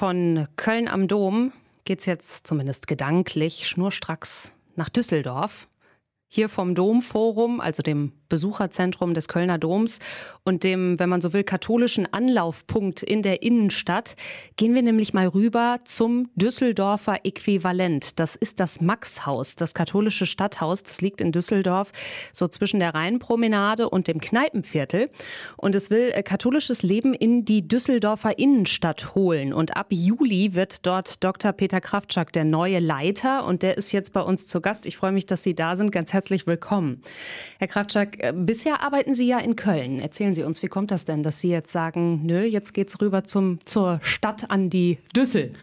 Von Köln am Dom geht's jetzt zumindest gedanklich schnurstracks nach Düsseldorf. Hier vom Domforum, also dem Besucherzentrum des Kölner Doms und dem, wenn man so will, katholischen Anlaufpunkt in der Innenstadt, gehen wir nämlich mal rüber zum Düsseldorfer Äquivalent. Das ist das Maxhaus, das katholische Stadthaus. Das liegt in Düsseldorf, so zwischen der Rheinpromenade und dem Kneipenviertel. Und es will katholisches Leben in die Düsseldorfer Innenstadt holen. Und ab Juli wird dort Dr. Peter Kraftschak der neue Leiter. Und der ist jetzt bei uns zu Gast. Ich freue mich, dass Sie da sind. Ganz herzlich willkommen. Herr Kraftschak, bisher arbeiten Sie ja in Köln. Erzählen Sie uns, wie kommt das denn, dass Sie jetzt sagen, nö, jetzt geht's rüber zur Stadt an die Düssel?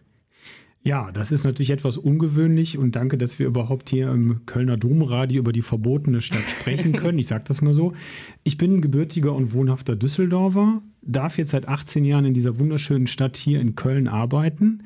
Ja, das ist natürlich etwas ungewöhnlich und danke, dass wir überhaupt hier im Kölner Domradio über die verbotene Stadt sprechen können. Ich sage das mal so. Ich bin gebürtiger und wohnhafter Düsseldorfer, darf jetzt seit 18 Jahren in dieser wunderschönen Stadt hier in Köln arbeiten.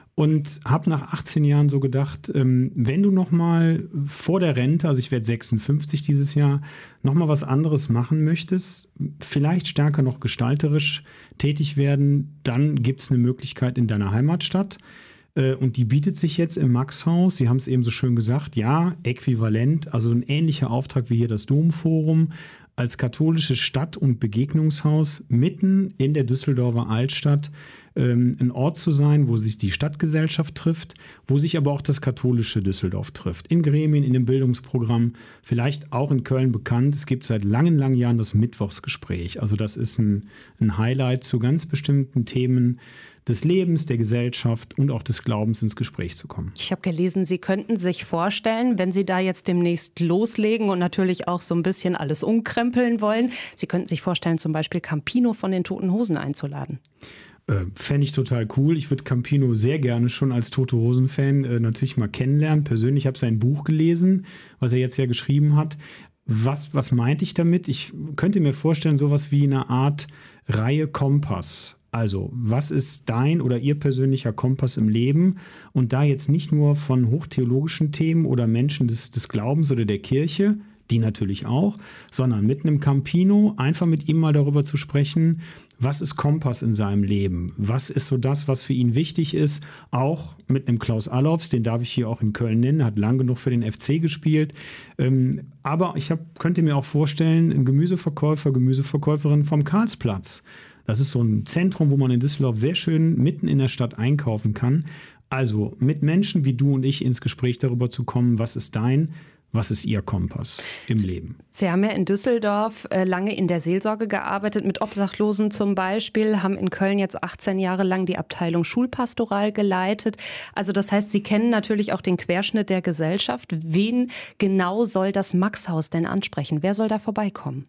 Und habe nach 18 Jahren so gedacht, wenn du noch mal vor der Rente, also ich werde 56 dieses Jahr, noch mal was anderes machen möchtest, vielleicht stärker noch gestalterisch tätig werden, dann gibt es eine Möglichkeit in deiner Heimatstadt. Und die bietet sich jetzt im Maxhaus, Sie haben es eben so schön gesagt, ja, äquivalent, also ein ähnlicher Auftrag wie hier das Domforum, als katholisches Stadt- und Begegnungshaus mitten in der Düsseldorfer Altstadt ein Ort zu sein, wo sich die Stadtgesellschaft trifft, wo sich aber auch das katholische Düsseldorf trifft. In Gremien, in dem Bildungsprogramm, vielleicht auch in Köln bekannt. Es gibt seit langen, langen Jahren das Mittwochsgespräch. Also das ist ein Highlight zu ganz bestimmten Themen des Lebens, der Gesellschaft und auch des Glaubens ins Gespräch zu kommen. Ich habe gelesen, Sie könnten sich vorstellen, wenn Sie da jetzt demnächst loslegen und natürlich auch so ein bisschen alles umkrempeln wollen, Sie könnten sich vorstellen, zum Beispiel Campino von den Toten Hosen einzuladen. Fände ich total cool. Ich würde Campino sehr gerne schon als Tote Hosen-Fan natürlich mal kennenlernen. Persönlich habe sein Buch gelesen, was er jetzt ja geschrieben hat. Was meinte ich damit? Ich könnte mir vorstellen, sowas wie eine Art Reihe Kompass. Also, was ist dein oder Ihr persönlicher Kompass im Leben? Und da jetzt nicht nur von hochtheologischen Themen oder Menschen des Glaubens oder der Kirche, die natürlich auch, sondern mit einem Campino einfach mit ihm mal darüber zu sprechen, was ist Kompass in seinem Leben? Was ist so das, was für ihn wichtig ist? Auch mit einem Klaus Allofs, den darf ich hier auch in Köln nennen, hat lang genug für den FC gespielt. Aber ich könnte mir auch vorstellen, ein Gemüseverkäuferin vom Karlsplatz. Das ist so ein Zentrum, wo man in Düsseldorf sehr schön mitten in der Stadt einkaufen kann. Also mit Menschen wie du und ich ins Gespräch darüber zu kommen, was ist Ihr Kompass im Leben? Sie haben ja in Düsseldorf lange in der Seelsorge gearbeitet, mit Obdachlosen zum Beispiel, haben in Köln jetzt 18 Jahre lang die Abteilung Schulpastoral geleitet. Also das heißt, Sie kennen natürlich auch den Querschnitt der Gesellschaft. Wen genau soll das Maxhaus denn ansprechen? Wer soll da vorbeikommen?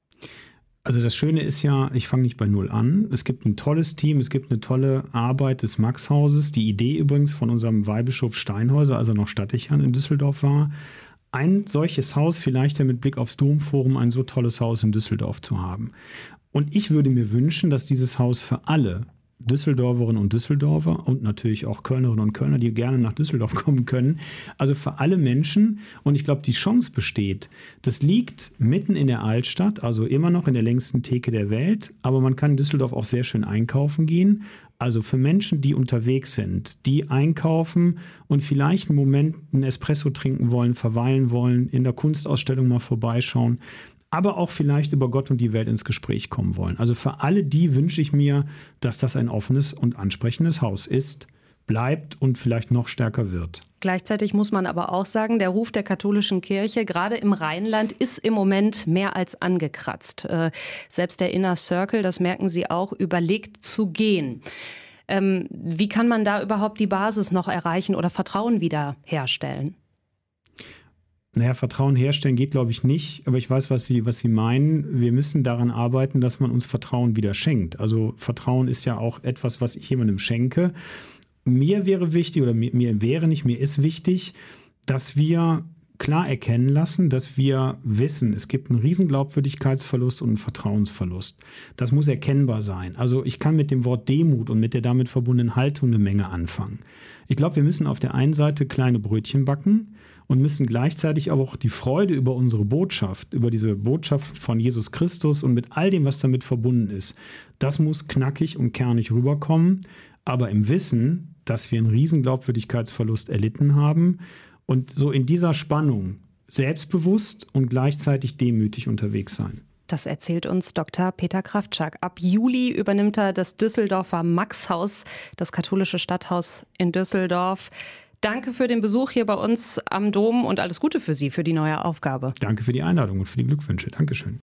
Also das Schöne ist ja, ich fange nicht bei Null an. Es gibt ein tolles Team, es gibt eine tolle Arbeit des Maxhauses. Die Idee übrigens von unserem Weihbischof Steinhäuser, als er noch Stadtdechant in Düsseldorf war, ein solches Haus, vielleicht ja mit Blick aufs Domforum, ein so tolles Haus in Düsseldorf zu haben. Und ich würde mir wünschen, dass dieses Haus für alle Düsseldorferinnen und Düsseldorfer und natürlich auch Kölnerinnen und Kölner, die gerne nach Düsseldorf kommen können, also für alle Menschen. Und ich glaube, die Chance besteht, das liegt mitten in der Altstadt, also immer noch in der längsten Theke der Welt, aber man kann in Düsseldorf auch sehr schön einkaufen gehen. Also für Menschen, die unterwegs sind, die einkaufen und vielleicht einen Moment einen Espresso trinken wollen, verweilen wollen, in der Kunstausstellung mal vorbeischauen, aber auch vielleicht über Gott und die Welt ins Gespräch kommen wollen. Also für alle die wünsche ich mir, dass das ein offenes und ansprechendes Haus ist, bleibt und vielleicht noch stärker wird. Gleichzeitig muss man aber auch sagen, der Ruf der katholischen Kirche, gerade im Rheinland, ist im Moment mehr als angekratzt. Selbst der Inner Circle, das merken Sie auch, überlegt zu gehen. Wie kann man da überhaupt die Basis noch erreichen oder Vertrauen wieder herstellen? Naja, Vertrauen herstellen geht, glaube ich, nicht. Aber ich weiß, was Sie meinen. Wir müssen daran arbeiten, dass man uns Vertrauen wieder schenkt. Also Vertrauen ist ja auch etwas, was ich jemandem schenke. Mir wäre wichtig, oder mir ist wichtig, dass wir klar erkennen lassen, dass wir wissen, es gibt einen riesen Glaubwürdigkeitsverlust und einen Vertrauensverlust. Das muss erkennbar sein. Also ich kann mit dem Wort Demut und mit der damit verbundenen Haltung eine Menge anfangen. Ich glaube, wir müssen auf der einen Seite kleine Brötchen backen und müssen gleichzeitig aber auch die Freude über unsere Botschaft, über diese Botschaft von Jesus Christus und mit all dem, was damit verbunden ist, das muss knackig und kernig rüberkommen. aber im Wissen, dass wir einen riesen Glaubwürdigkeitsverlust erlitten haben und so in dieser Spannung selbstbewusst und gleichzeitig demütig unterwegs sein. Das erzählt uns Dr. Peter Kraftschak. Ab Juli übernimmt er das Düsseldorfer Maxhaus, das katholische Stadthaus in Düsseldorf. Danke für den Besuch hier bei uns am Dom und alles Gute für Sie für die neue Aufgabe. Danke für die Einladung und für die Glückwünsche. Dankeschön.